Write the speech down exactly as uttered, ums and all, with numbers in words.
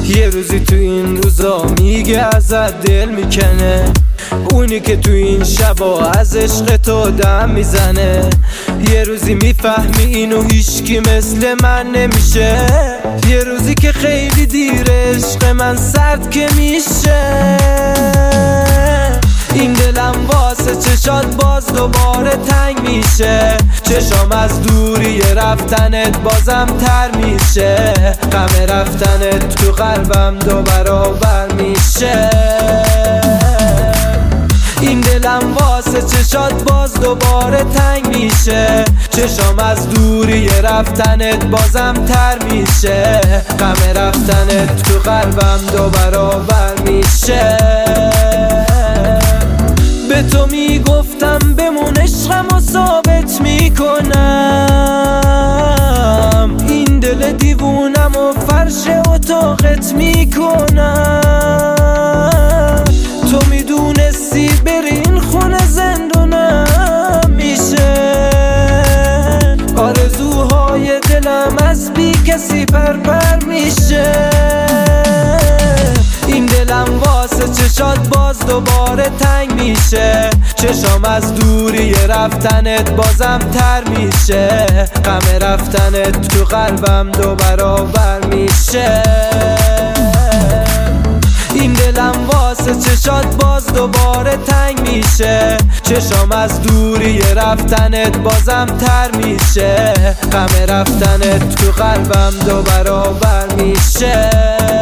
یه روزی تو این روزا میگه ازت دل میکنه، اونی که تو این شبا از عشق تو دم میزنه. یه روزی میفهمی اینو هیچکی مثل من نمیشه، یه روزی که خیلی دیر عشق من سرد که میشه. این دلم واسه چشات باز دوباره تنگ میشه، چشام از دوری رفتنت بازم تر میشه، غم رفتنت تو قلبم دو برابر میشه. این دلم واسه چشات باز دوباره تنگ میشه، چشام از دوری رفتنت بازم تر میشه، غم رفتنت تو قلبم دو برابر میشه. به تو میگفتم بمون عشقمو ثابت میکنم، این دل دیوونمو فرش اتاقت میکنم. تو میدونستی بری این خونه زندونم میشه، آرزوهای دلم از بی کسی پرپر میشه. این دلم واسه چشات باز دوباره تنگ میشه، چشام از دوری رفتنت بازم تر میشه، غم رفتنت تو قلبم دو برابر میشه. این دلم واسه چشات باز دوباره تنگ میشه، چشام از دوری رفتنت بازم تر میشه، غم رفتنت تو قلبم دو برابر میشه.